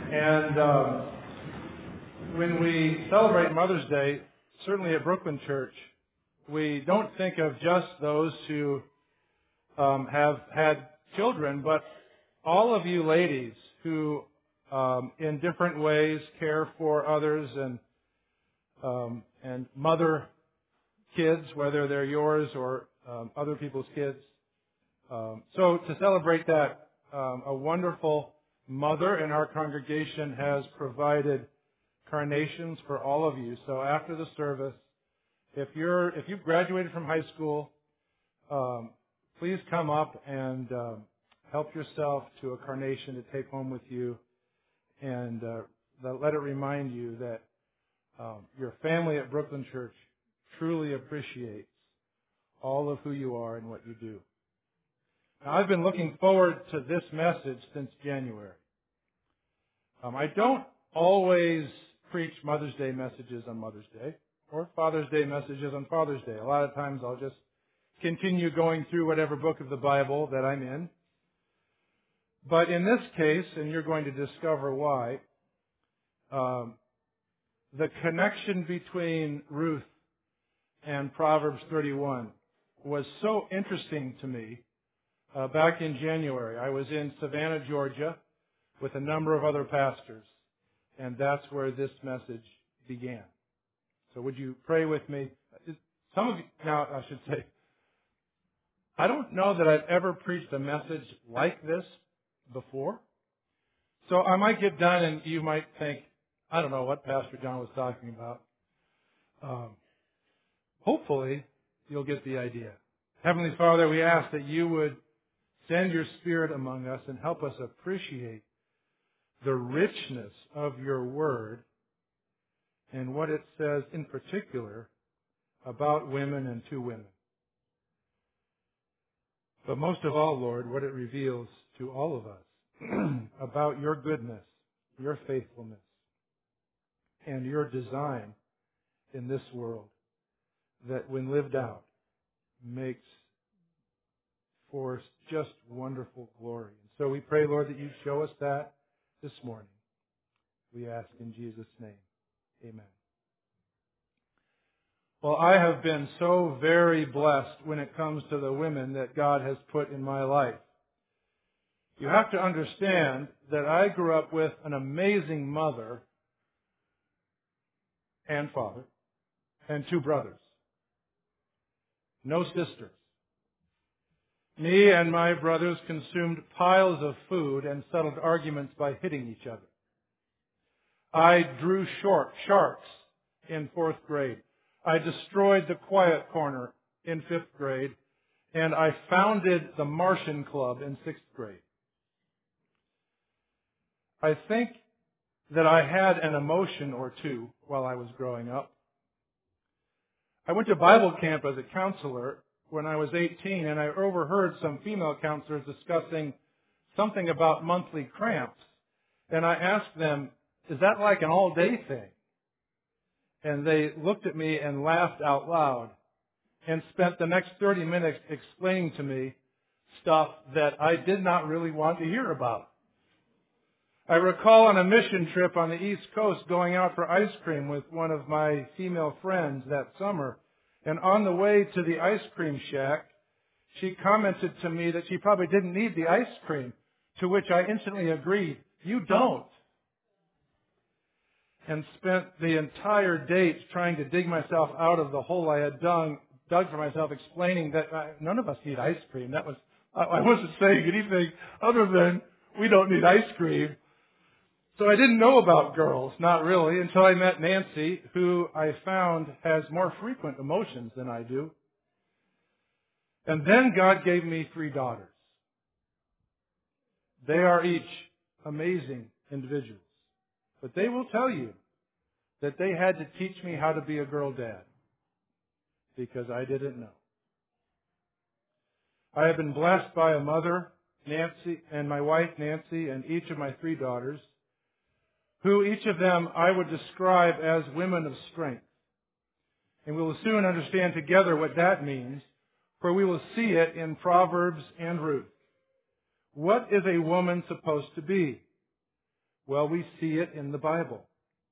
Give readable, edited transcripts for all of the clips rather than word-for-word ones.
And when we celebrate Mother's Day, certainly at Brooklyn Church, we don't think of just those who have had children, but all of you ladies who, in different ways, care for others and mother kids, whether they're yours or other people's kids. So to celebrate that, a wonderful mother in our congregation has provided carnations for all of you. So after the service, if you've graduated from high school, please come up and help yourself to a carnation to take home with you, and let it remind you that your family at Brooklyn Church truly appreciates all of who you are and what you do. Now, I've been looking forward to this message since January. I don't always preach Mother's Day messages on Mother's Day or Father's Day messages on Father's Day. A lot of times I'll just continue going through whatever book of the Bible that I'm in. But in this case, and you're going to discover why, the connection between Ruth and Proverbs 31 was so interesting to me. Back in January, I was in Savannah, Georgia, with a number of other pastors, and that's where this message began. So would you pray with me? Some of you, now I should say, I don't know that I've ever preached a message like this before. So I might get done and you might think, I don't know what Pastor John was talking about. Hopefully, you'll get the idea. Heavenly Father, we ask that you would send your Spirit among us and help us appreciate the richness of your Word and what it says in particular about women and to women. But most of all, Lord, what it reveals to all of us about your goodness, your faithfulness, and your design in this world that, when lived out, makes for just wonderful glory. And so we pray, Lord, that you show us that this morning. We ask in Jesus' name. Amen. Well, I have been so very blessed when it comes to the women that God has put in my life. You have to understand that I grew up with an amazing mother and father and two brothers. No sisters. Me and my brothers consumed piles of food and settled arguments by hitting each other. I drew sharks in 4th grade. I destroyed the Quiet Corner in 5th grade. And I founded the Martian Club in 6th grade. I think that I had an emotion or two while I was growing up. I went to Bible camp as a counselor when I was 18, and I overheard some female counselors discussing something about monthly cramps. And I asked them, is that like an all-day thing? And they looked at me and laughed out loud and spent the next 30 minutes explaining to me stuff that I did not really want to hear about. I recall on a mission trip on the East Coast going out for ice cream with one of my female friends that summer. And on the way to the ice cream shack, she commented to me that she probably didn't need the ice cream, to which I instantly agreed, you don't. And spent the entire date trying to dig myself out of the hole I had dug for myself, explaining that none of us need ice cream. I wasn't saying anything other than we don't need ice cream. So I didn't know about girls, not really, until I met Nancy, who I found has more frequent emotions than I do. And then God gave me 3 daughters. They are each amazing individuals. But they will tell you that they had to teach me how to be a girl dad, because I didn't know. I have been blessed by a mother, Nancy, and my wife, Nancy, and each of my 3 daughters, who each of them I would describe as women of strength. And we will soon understand together what that means, for we will see it in Proverbs and Ruth. What is a woman supposed to be? Well, we see it in the Bible.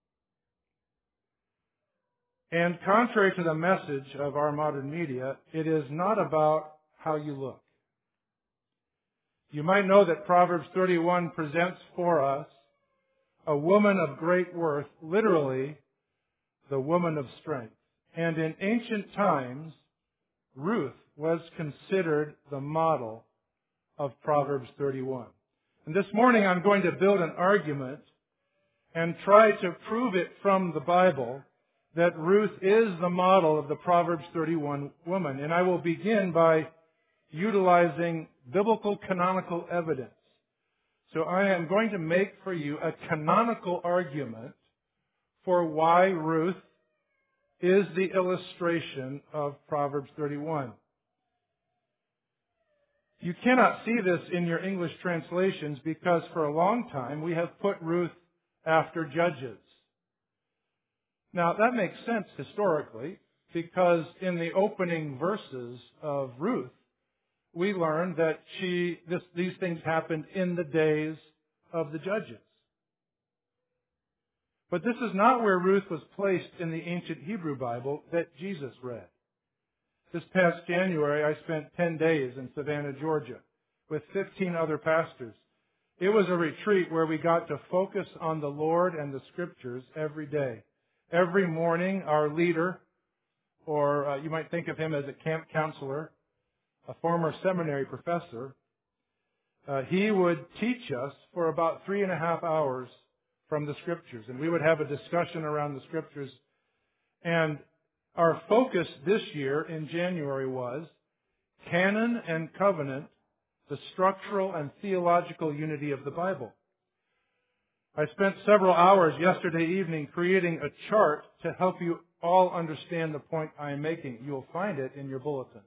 And contrary to the message of our modern media, it is not about how you look. You might know that Proverbs 31 presents for us a woman of great worth, literally the woman of strength. And in ancient times, Ruth was considered the model of Proverbs 31. And this morning I'm going to build an argument and try to prove it from the Bible that Ruth is the model of the Proverbs 31 woman. And I will begin by utilizing biblical canonical evidence. So I am going to make for you a canonical argument for why Ruth is the illustration of Proverbs 31. You cannot see this in your English translations because for a long time we have put Ruth after Judges. Now that makes sense historically because in the opening verses of Ruth we learn that these things happened in the days of the Judges. But this is not where Ruth was placed in the ancient Hebrew Bible that Jesus read. This past January, I spent 10 days in Savannah, Georgia, with 15 other pastors. It was a retreat where we got to focus on the Lord and the Scriptures every day. Every morning, our leader, or you might think of him as a camp counselor, a former seminary professor, he would teach us for about 3.5 hours from the Scriptures. And we would have a discussion around the Scriptures. And our focus this year in January was Canon and Covenant, the structural and theological unity of the Bible. I spent several hours yesterday evening creating a chart to help you all understand the point I am making. You'll find it in your bulletins.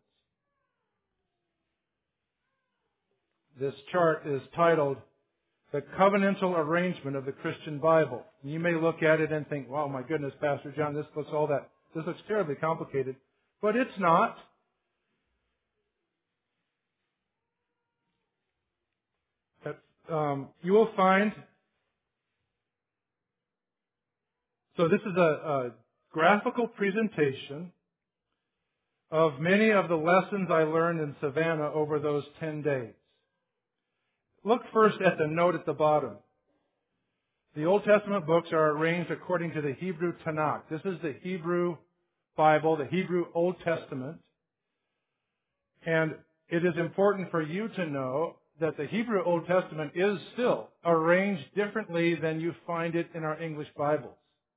This chart is titled The Covenantal Arrangement of the Christian Bible. You may look at it and think, wow, my goodness, Pastor John, this looks terribly complicated. But it's not. You will find, so this is a graphical presentation of many of the lessons I learned in Savannah over those 10 days. Look first at the note at the bottom. The Old Testament books are arranged according to the Hebrew Tanakh. This is the Hebrew Bible, the Hebrew Old Testament. And it is important for you to know that the Hebrew Old Testament is still arranged differently than you find it in our English Bibles.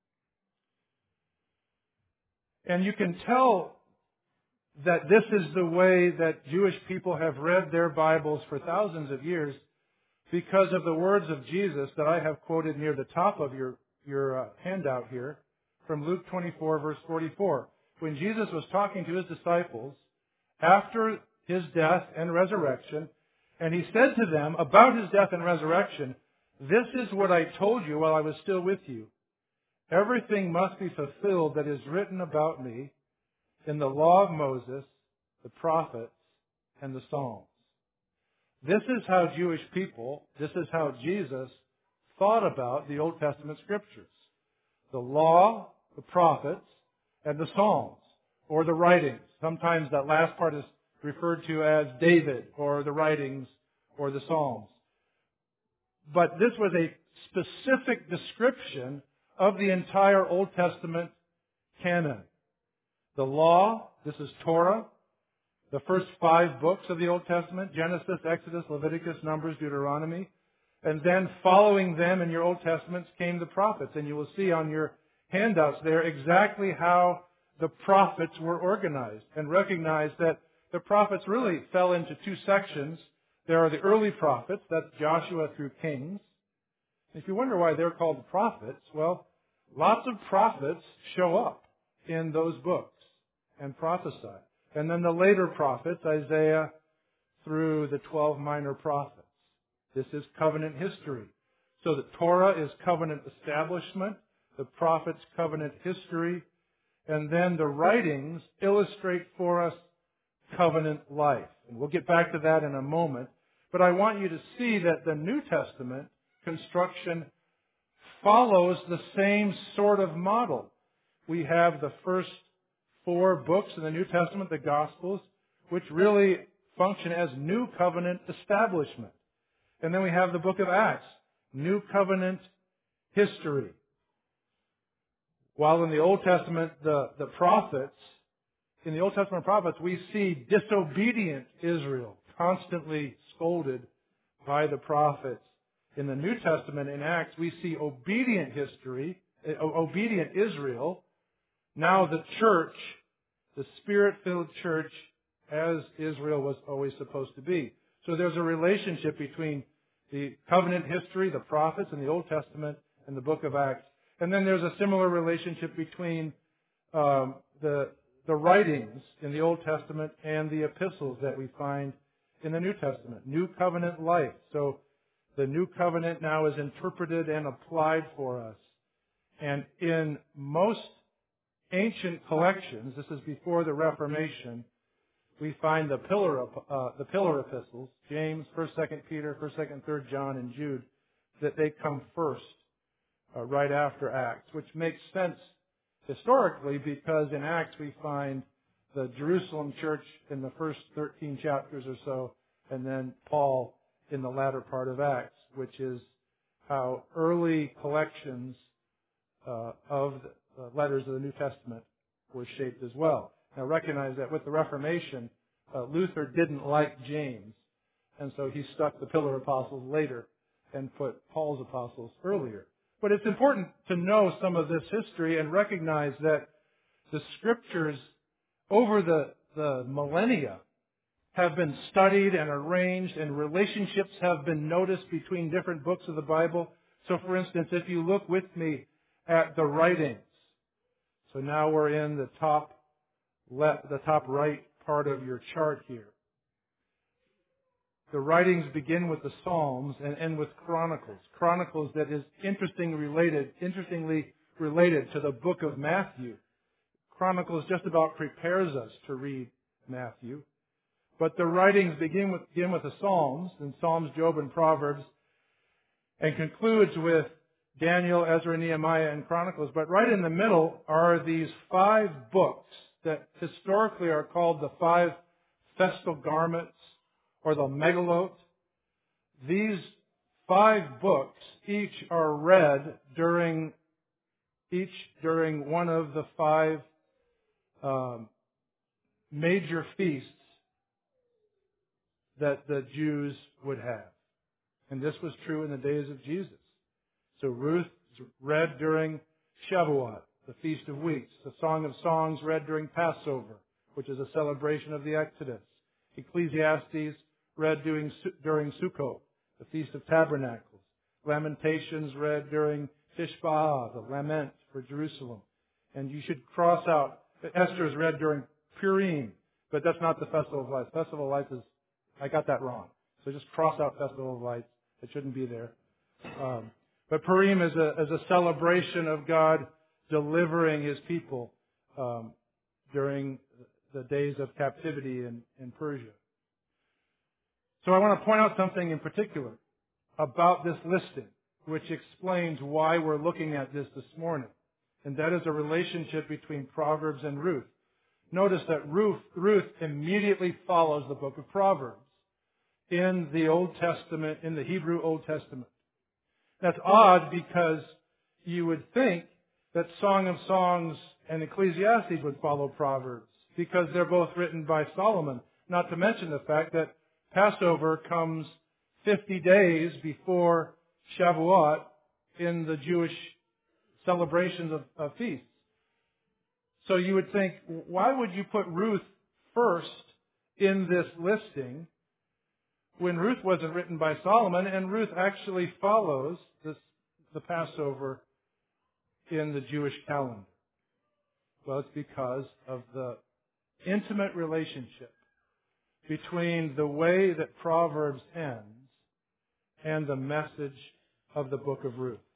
And you can tell that this is the way that Jewish people have read their Bibles for thousands of years because of the words of Jesus that I have quoted near the top of your handout here from Luke 24, verse 44. When Jesus was talking to His disciples after His death and resurrection, and He said to them about His death and resurrection, "This is what I told you while I was still with you. Everything must be fulfilled that is written about me in the law of Moses, the prophets, and the Psalms." This is how Jewish people, this is how Jesus thought about the Old Testament Scriptures. The law, the prophets, and the Psalms, or the writings. Sometimes that last part is referred to as David, or the writings, or the Psalms. But this was a specific description of the entire Old Testament canon. The law, this is Torah, the first 5 books of the Old Testament, Genesis, Exodus, Leviticus, Numbers, Deuteronomy. And then following them in your Old Testaments came the prophets. And you will see on your handouts there exactly how the prophets were organized. And recognize that the prophets really fell into 2 sections. There are the early prophets, that's Joshua through Kings. If you wonder why they're called prophets, well, lots of prophets show up in those books and prophesy. And then the later prophets, Isaiah through the 12 minor prophets. This is covenant history. So the Torah is covenant establishment, the prophets covenant history, and then the writings illustrate for us covenant life. And we'll get back to that in a moment. But I want you to see that the New Testament construction follows the same sort of model. We have the first 4 books in the New Testament, the Gospels, which really function as New Covenant establishment. And then we have the book of Acts, New Covenant history. While in the Old Testament, the prophets, in the Old Testament prophets, we see disobedient Israel constantly scolded by the prophets. In the New Testament, in Acts, we see obedient Israel. Now the church, the Spirit-filled church, as Israel was always supposed to be. So there's a relationship between the covenant history, the prophets in the Old Testament, and the book of Acts. And then there's a similar relationship between the writings in the Old Testament and the epistles that we find in the New Testament. New covenant life. So the New Covenant now is interpreted and applied for us. And in most ancient collections, this is before the Reformation, we find the pillar epistles, James, 1st, 2nd Peter, 1st, 2nd, 3rd John, and Jude, that they come first, right after Acts, which makes sense historically because in Acts we find the Jerusalem church in the first 13 chapters or so, and then Paul in the latter part of Acts, which is how early collections of the letters of the New Testament were shaped as well. Now recognize that with the Reformation, Luther didn't like James, and so he stuck the pillar apostles later and put Paul's apostles earlier. But it's important to know some of this history and recognize that the Scriptures over the millennia have been studied and arranged, and relationships have been noticed between different books of the Bible. So for instance, if you look with me at the writings, so now we're in the top right part of your chart here. The writings begin with the Psalms and end with Chronicles. Chronicles that is interestingly related to the book of Matthew. Chronicles just about prepares us to read Matthew. But the writings begin with the Psalms, and Psalms, Job, and Proverbs, and concludes with Daniel, Ezra, Nehemiah, and Chronicles. But right in the middle are these 5 books that historically are called the 5 festal garments, or the Megillot. These 5 books each are read during one of the 5 major feasts that the Jews would have. And this was true in the days of Jesus. So Ruth read during Shavuot, the Feast of Weeks. The Song of Songs read during Passover, which is a celebration of the Exodus. Ecclesiastes read during Sukkot, the Feast of Tabernacles. Lamentations read during Tishbah, the lament for Jerusalem. And you should cross out, Esther is read during Purim, but that's not the Festival of Lights. Festival of Lights is, I got that wrong. So just cross out Festival of Lights. It shouldn't be there. But Purim is a celebration of God delivering His people during the days of captivity in Persia. So I want to point out something in particular about this listing, which explains why we're looking at this morning. And that is a relationship between Proverbs and Ruth. Notice that Ruth immediately follows the book of Proverbs in the Old Testament, in the Hebrew Old Testament. That's odd because you would think that Song of Songs and Ecclesiastes would follow Proverbs because they're both written by Solomon, not to mention the fact that Passover comes 50 days before Shavuot in the Jewish celebrations of feasts. So you would think, why would you put Ruth first in this listing when Ruth wasn't written by Solomon, and Ruth actually follows the Passover in the Jewish calendar? Well, it's because of the intimate relationship between the way that Proverbs ends and the message of the book of Ruth.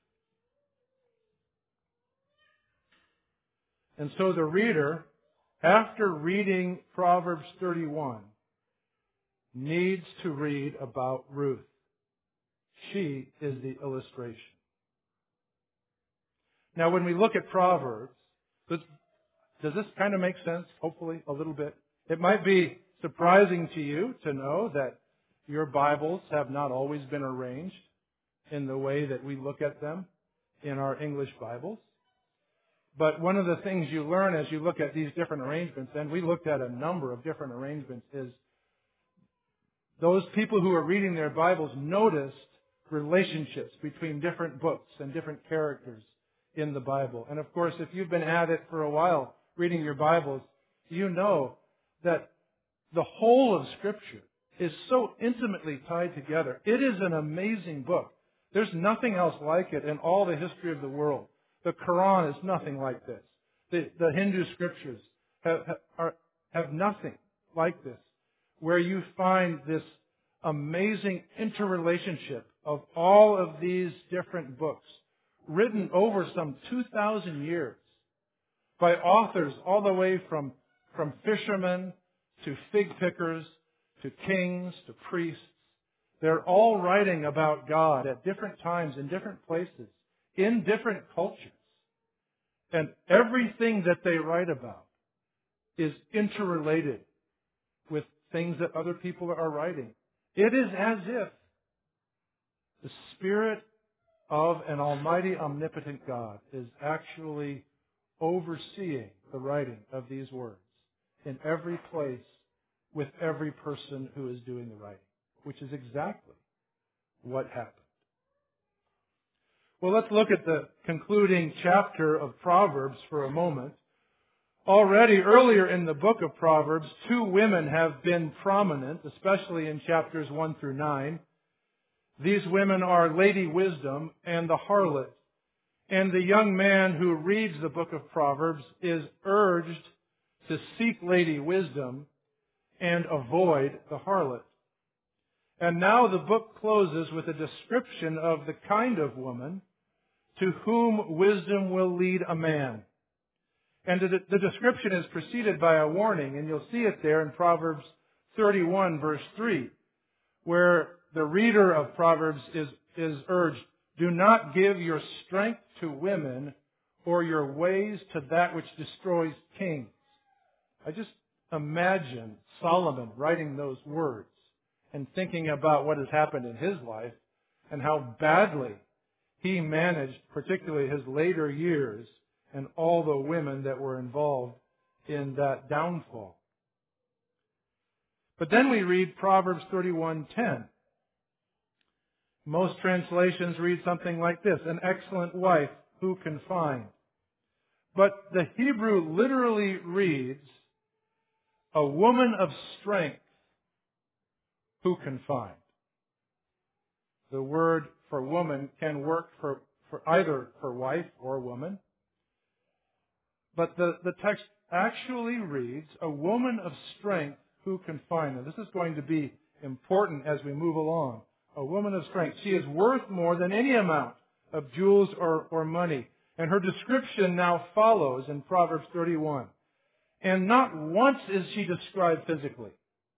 And so the reader, after reading Proverbs 31, needs to read about Ruth. She is the illustration. Now, when we look at Proverbs, does this kind of make sense? Hopefully, a little bit. It might be surprising to you to know that your Bibles have not always been arranged in the way that we look at them in our English Bibles. But one of the things you learn as you look at these different arrangements, and we looked at a number of different arrangements, is those people who are reading their Bibles noticed relationships between different books and different characters in the Bible. And of course, if you've been at it for a while, reading your Bibles, you know that the whole of Scripture is so intimately tied together. It is an amazing book. There's nothing else like it in all the history of the world. The Quran is nothing like this. The Hindu Scriptures have nothing like this, where you find this amazing interrelationship of all of these different books written over some 2,000 years by authors all the way from fishermen to fig pickers to kings to priests. They're all writing about God at different times in different places, in different cultures. And everything that they write about is interrelated with things that other people are writing. It is as if the Spirit of an almighty, omnipotent God is actually overseeing the writing of these words in every place with every person who is doing the writing, which is exactly what happened. Well, let's look at the concluding chapter of Proverbs for a moment. Already earlier in the book of Proverbs, two women have been prominent, especially in chapters 1 through 9. These women are Lady Wisdom and the harlot. And the young man who reads the book of Proverbs is urged to seek Lady Wisdom and avoid the harlot. And now the book closes with a description of the kind of woman to whom wisdom will lead a man. And the description is preceded by a warning, and you'll see it there in Proverbs 31, verse 3, where the reader of Proverbs is urged, "Do not give your strength to women or your ways to that which destroys kings." I just imagine Solomon writing those words and thinking about what has happened in his life and how badly he managed, particularly his later years, and all the women that were involved in that downfall. But then we read Proverbs 31:10. Most translations read something like this: "An excellent wife who can find?" But the Hebrew literally reads, "A woman of strength who can find." The word for woman can work for either for wife or woman. But the text actually reads, "A woman of strength who can find?" Now, this is going to be important as we move along. A woman of strength. She is worth more than any amount of jewels or money. And her description now follows in Proverbs 31. And not once is she described physically.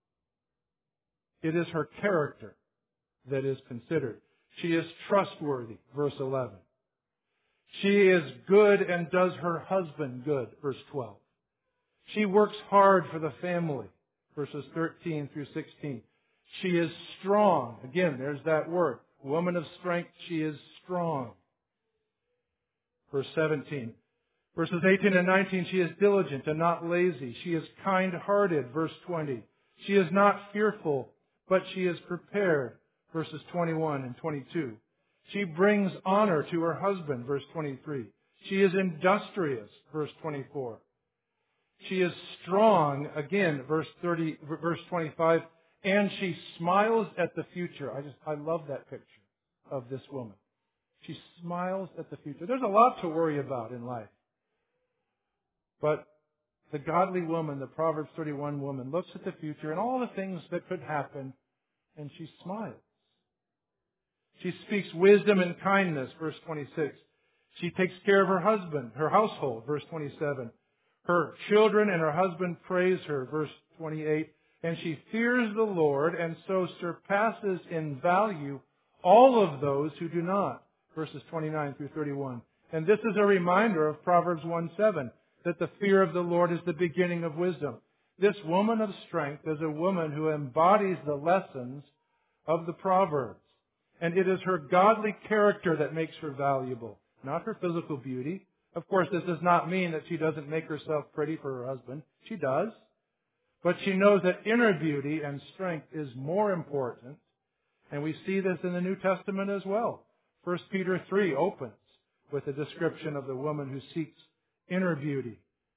It is her character that is considered. She is trustworthy, verse 11. She is good and does her husband good, verse 12. She works hard for the family, verses 13 through 16. She is strong. Again, there's that word. Woman of strength, she is strong. Verse 17. Verses 18 and 19, she is diligent and not lazy. She is kind-hearted, verse 20. She is not fearful, but she is prepared, verses 21 and 22. She brings honor to her husband, verse 23. She is industrious, verse 24. She is strong, again, verse 25, and she smiles at the future. I love that picture of this woman. She smiles at the future. There's a lot to worry about in life. But the godly woman, the Proverbs 31 woman, looks at the future and all the things that could happen, and she smiles. She speaks wisdom and kindness, verse 26. She takes care of her husband, her household, verse 27. Her children and her husband praise her, verse 28. And she fears the Lord and so surpasses in value all of those who do not, verses 29 through 31. And this is a reminder of Proverbs 1:7, that the fear of the Lord is the beginning of wisdom. This woman of strength is a woman who embodies the lessons of the Proverbs. And it is her godly character that makes her valuable, not her physical beauty. Of course, this does not mean that she doesn't make herself pretty for her husband. She does. But she knows that inner beauty and strength is more important. And we see this in the New Testament as well. 1 Peter 3 opens with a description of the woman who seeks inner beauty.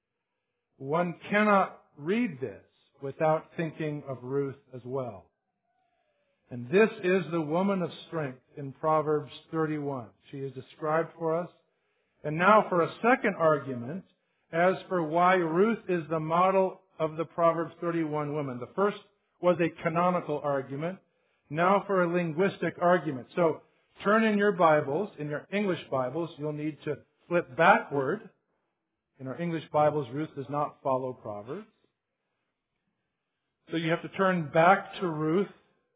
One cannot read this without thinking of Ruth as well. And this is the woman of strength in Proverbs 31. She is described for us. And now for a second argument as for why Ruth is the model of the Proverbs 31 woman. The first was a canonical argument. Now for a linguistic argument. So turn in your Bibles, in your English Bibles, you'll need to flip backward. In our English Bibles, Ruth does not follow Proverbs. So you have to turn back to Ruth.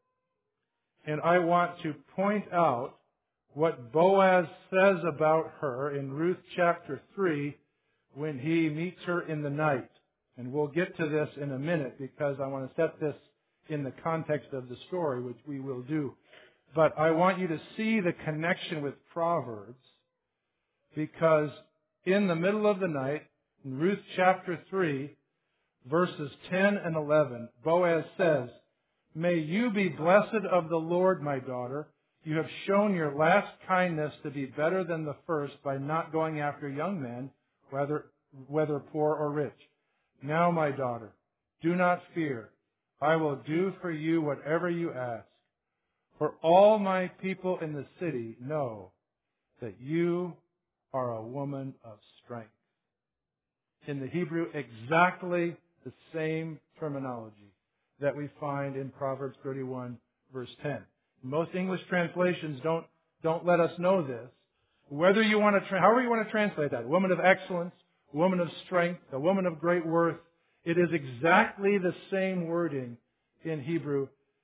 And I want to point out what Boaz says about her in Ruth chapter 3 when he meets her in the night. And we'll get to this in a minute because I want to set this in the context of the story, which we will do. But I want you to see the connection with Proverbs because in the middle of the night, in Ruth chapter 3, verses 10 and 11, Boaz says, "May you be blessed of the Lord, my daughter. You have shown your last kindness to be better than the first by not going after young men, whether poor or rich. Now, my daughter, do not fear. I will do for you whatever you ask. For all my people in the city know that you are a woman of strength." In the Hebrew, exactly the same terminology that we find in Proverbs 31, verse 10. Most English translations don't let us know this. However you want to translate that, woman of excellence, woman of strength, a woman of great worth, it is exactly the same wording in Hebrew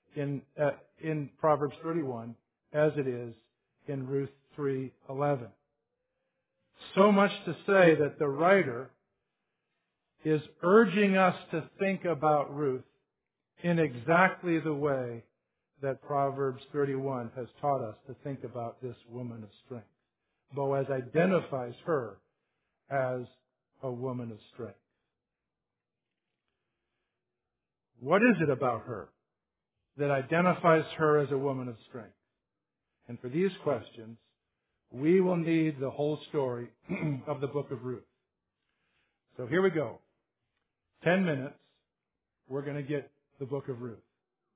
in Proverbs 31 as it is in Ruth 3:11. So much to say that the writer is urging us to think about Ruth in exactly the way that Proverbs 31 has taught us to think about this woman of strength. Boaz identifies her as a woman of strength. What is it about her that identifies her as a woman of strength? And for these questions, we will need the whole story of the book of Ruth. So here we go. 10 minutes, we're going to get the book of Ruth.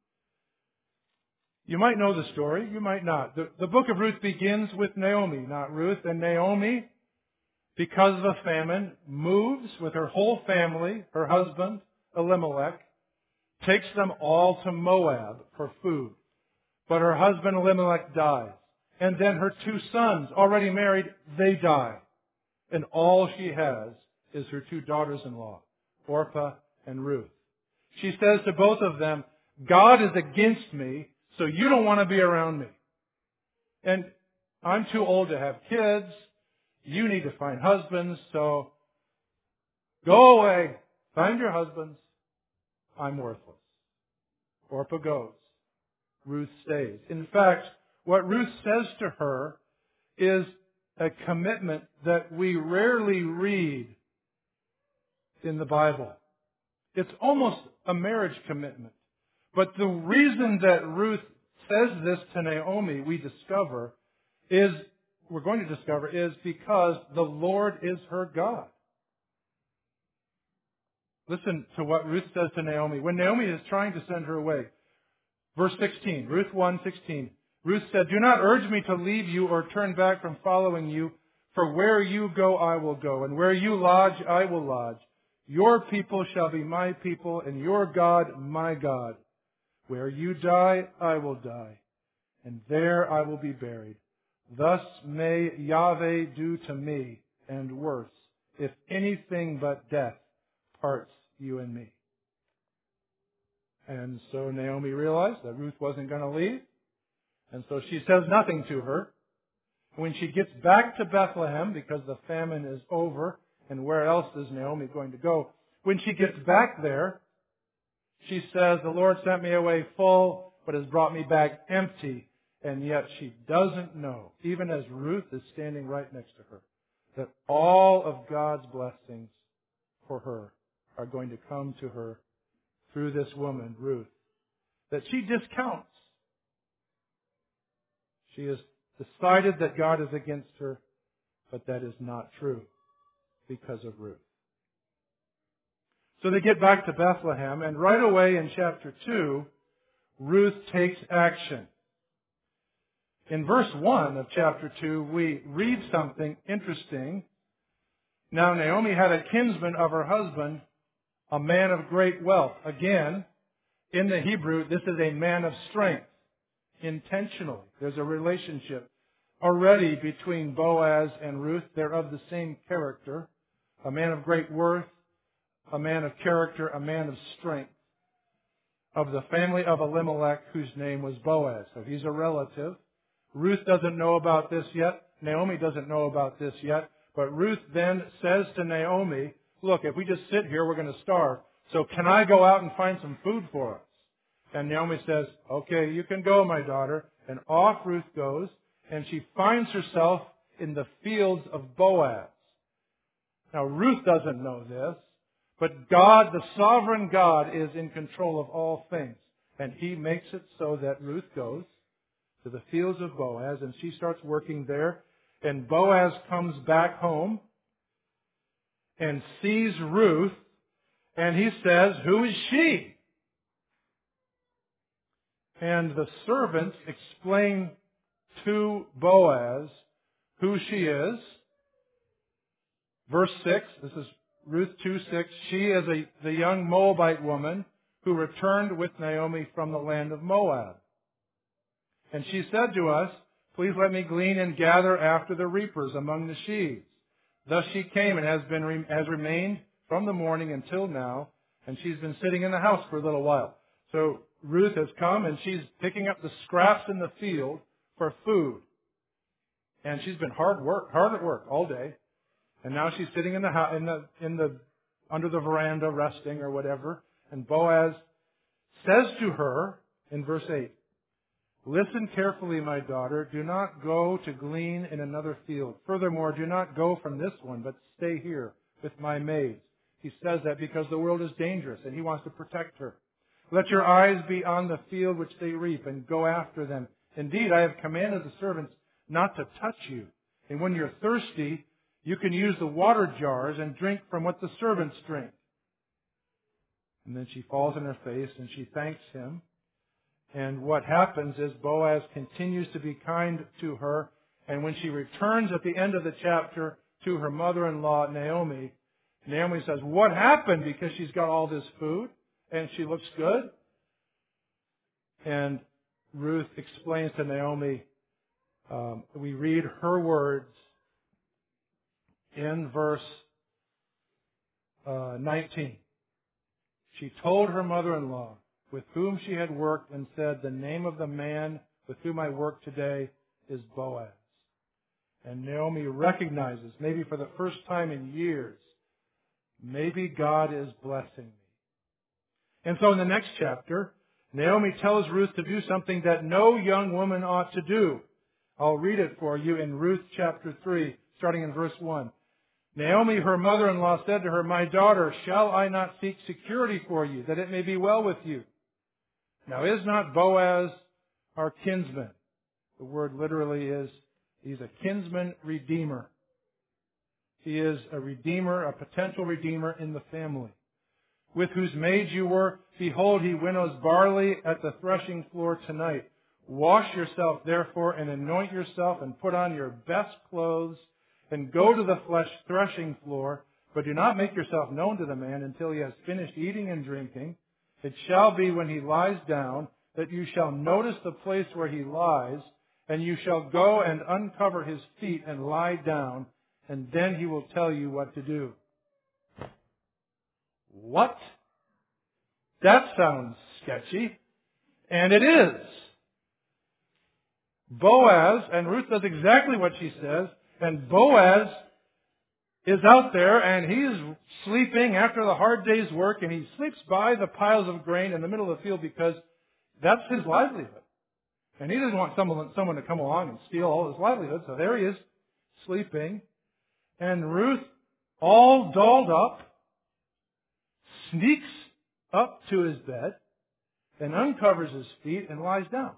You might know the story, you might not. The book of Ruth begins with Naomi, not Ruth. And Naomi, because of a famine, moves with her whole family, her husband, Elimelech, takes them all to Moab for food. But her husband Elimelech dies. And then her two sons, already married, they die. And all she has is her two daughters-in-law, Orpah and Ruth. She says to both of them, "God is against me, so you don't want to be around me. And I'm too old to have kids. You need to find husbands, so go away. Find your husbands. I'm worthless." Orpah goes. Ruth stays. In fact, what Ruth says to her is a commitment that we rarely read in the Bible. It's almost a marriage commitment. But the reason that Ruth says this to Naomi, we're going to discover, is because the Lord is her God. Listen to what Ruth says to Naomi. When Naomi is trying to send her away, verse 16, Ruth 1:16, Ruth said, "Do not urge me to leave you or turn back from following you, for where you go I will go, and where you lodge I will lodge. Your people shall be my people, and your God my God. Where you die, I will die, and there I will be buried. Thus may Yahweh do to me, and worse, if anything but death parts you and me." And so Naomi realized that Ruth wasn't going to leave, and so she says nothing to her. When she gets back to Bethlehem, because the famine is over, and where else is Naomi going to go? When she gets back there, she says, the Lord sent me away full, but has brought me back empty. And yet she doesn't know, even as Ruth is standing right next to her, that all of God's blessings for her are going to come to her through this woman, Ruth, that she discounts. She has decided that God is against her, but that is not true because of Ruth. So they get back to Bethlehem, and right away in chapter 2, Ruth takes action. In verse 1 of chapter 2, we read something interesting. Now Naomi had a kinsman of her husband, a man of great wealth. Again, in the Hebrew, this is a man of strength, intentionally. There's a relationship already between Boaz and Ruth. They're of the same character. A man of great worth, a man of character, a man of strength. Of the family of Elimelech, whose name was Boaz. So he's a relative. Ruth doesn't know about this yet. Naomi doesn't know about this yet. But Ruth then says to Naomi, look, if we just sit here, we're going to starve. So can I go out and find some food for us? And Naomi says, okay, you can go, my daughter. And off Ruth goes, and she finds herself in the fields of Boaz. Now, Ruth doesn't know this, but God, the sovereign God, is in control of all things. And He makes it so that Ruth goes to the fields of Boaz, and she starts working there. And Boaz comes back home and sees Ruth, and he says, who is she? And the servants explain to Boaz who she is. Verse 6, this is Ruth 2:6. She is the young Moabite woman who returned with Naomi from the land of Moab. And she said to us, please let me glean and gather after the reapers among the sheaves. Thus she came and has remained from the morning until now, and she's been sitting in the house for a little while. So Ruth has come and she's picking up the scraps in the field for food. And she's been hard at work all day. And now she's sitting in the under the veranda resting or whatever. And Boaz says to her in verse 8, listen carefully, my daughter. Do not go to glean in another field. Furthermore, do not go from this one, but stay here with my maids. He says that because the world is dangerous and he wants to protect her. Let your eyes be on the field which they reap and go after them. Indeed, I have commanded the servants not to touch you. And when you're thirsty, you can use the water jars and drink from what the servants drink. And then she falls on her face and she thanks him. And what happens is Boaz continues to be kind to her. And when she returns at the end of the chapter to her mother-in-law, Naomi, Naomi says, what happened? Because she's got all this food and she looks good. And Ruth explains to Naomi, we read her words in verse 19. She told her mother-in-law with whom she had worked and said, the name of the man with whom I work today is Boaz. And Naomi recognizes, maybe for the first time in years, maybe God is blessing me. And so in the next chapter, Naomi tells Ruth to do something that no young woman ought to do. I'll read it for you in Ruth chapter 3, starting in verse 1. Naomi, her mother-in-law, said to her, my daughter, shall I not seek security for you, that it may be well with you? Now is not Boaz our kinsman? The word literally is, he's a kinsman redeemer. He is a redeemer, a potential redeemer in the family. With whose maid you were, behold, he winnows barley at the threshing floor tonight. Wash yourself, therefore, and anoint yourself, and put on your best clothes, and go to the threshing floor, but do not make yourself known to the man until he has finished eating and drinking. It shall be when he lies down that you shall notice the place where he lies, and you shall go and uncover his feet and lie down, and then he will tell you what to do. What? That sounds sketchy. And it is. Boaz, and Ruth does exactly what she says, and Boaz is out there and he is sleeping after the hard day's work, and he sleeps by the piles of grain in the middle of the field because that's his livelihood. And he doesn't want someone to come along and steal all his livelihood, so there he is sleeping. And Ruth, all dolled up, sneaks up to his bed and uncovers his feet and lies down.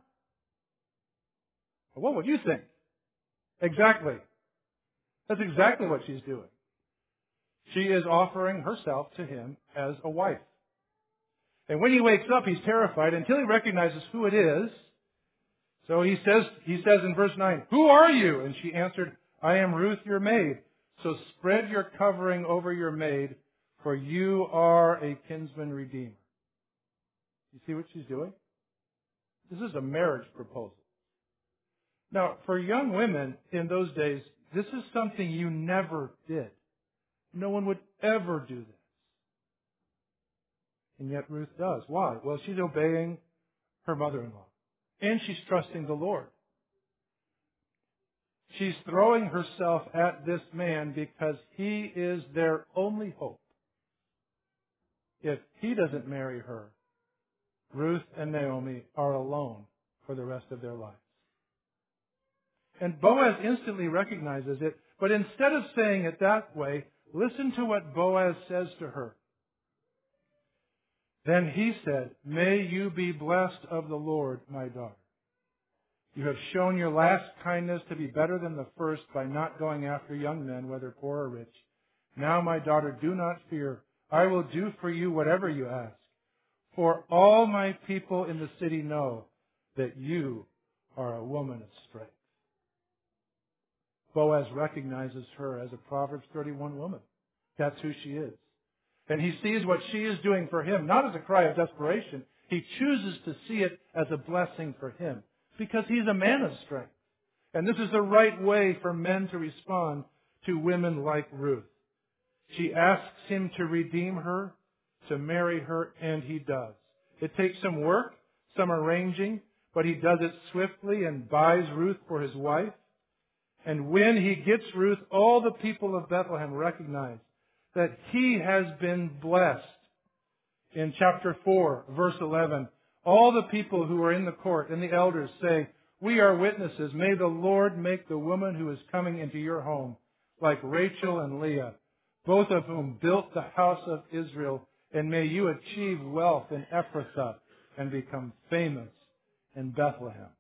What would you think? Exactly. That's exactly what she's doing. She is offering herself to him as a wife. And when he wakes up, he's terrified until he recognizes who it is. So he says in verse 9, "Who are you?" And she answered, "I am Ruth, your maid. So spread your covering over your maid, for you are a kinsman redeemer." You see what she's doing? This is a marriage proposal. Now, for young women in those days, this is something you never did. No one would ever do this. And yet Ruth does. Why? Well, she's obeying her mother-in-law. And she's trusting the Lord. She's throwing herself at this man because he is their only hope. If he doesn't marry her, Ruth and Naomi are alone for the rest of their lives. And Boaz instantly recognizes it, but instead of saying it that way, listen to what Boaz says to her. Then he said, "May you be blessed of the Lord, my daughter. You have shown your last kindness to be better than the first by not going after young men, whether poor or rich. Now, my daughter, do not fear. I will do for you whatever you ask. For all my people in the city know that you are a woman of strength." Boaz recognizes her as a Proverbs 31 woman. That's who she is. And he sees what she is doing for him, not as a cry of desperation. He chooses to see it as a blessing for him, because he's a man of strength. And this is the right way for men to respond to women like Ruth. She asks him to redeem her, to marry her, and he does. It takes some work, some arranging, but he does it swiftly and buys Ruth for his wife. And when he gets Ruth, all the people of Bethlehem recognize that he has been blessed. In chapter 4, verse 11, all the people who are in the court and the elders say, "We are witnesses. May the Lord make the woman who is coming into your home like Rachel and Leah, both of whom built the house of Israel, and may you achieve wealth in Ephrathah and become famous in Bethlehem."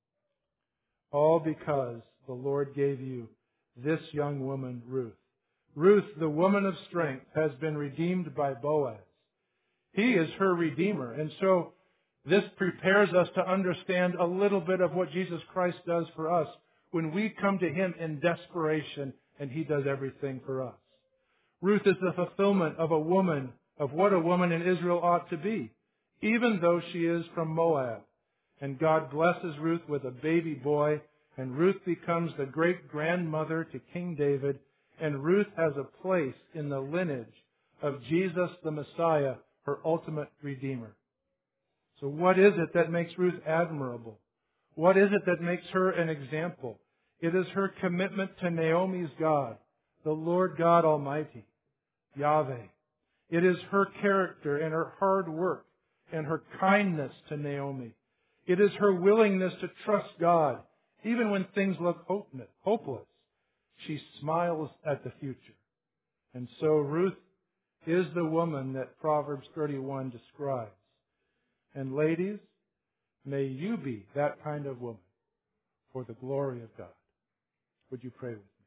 All because the Lord gave you this young woman, Ruth. Ruth, the woman of strength, has been redeemed by Boaz. He is her redeemer. And so this prepares us to understand a little bit of what Jesus Christ does for us when we come to Him in desperation and He does everything for us. Ruth is the fulfillment of what a woman in Israel ought to be, even though she is from Moab. And God blesses Ruth with a baby boy, and Ruth becomes the great-grandmother to King David, and Ruth has a place in the lineage of Jesus the Messiah, her ultimate Redeemer. So what is it that makes Ruth admirable? What is it that makes her an example? It is her commitment to Naomi's God, the Lord God Almighty, Yahweh. It is her character and her hard work and her kindness to Naomi. It is her willingness to trust God, even when things look hopeless. She smiles at the future. And so Ruth is the woman that Proverbs 31 describes. And ladies, may you be that kind of woman for the glory of God. Would you pray with me?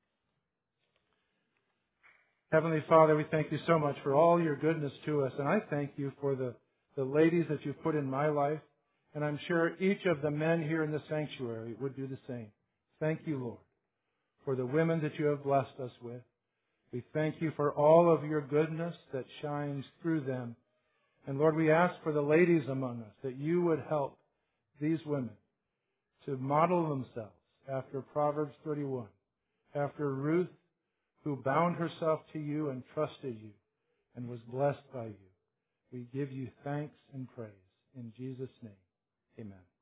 Heavenly Father, we thank you so much for all your goodness to us. And I thank you for the ladies that you've put in my life. And I'm sure each of the men here in the sanctuary would do the same. Thank you, Lord, for the women that you have blessed us with. We thank you for all of your goodness that shines through them. And Lord, we ask for the ladies among us that you would help these women to model themselves after Proverbs 31, after Ruth, who bound herself to you and trusted you and was blessed by you. We give you thanks and praise. In Jesus' name, amen.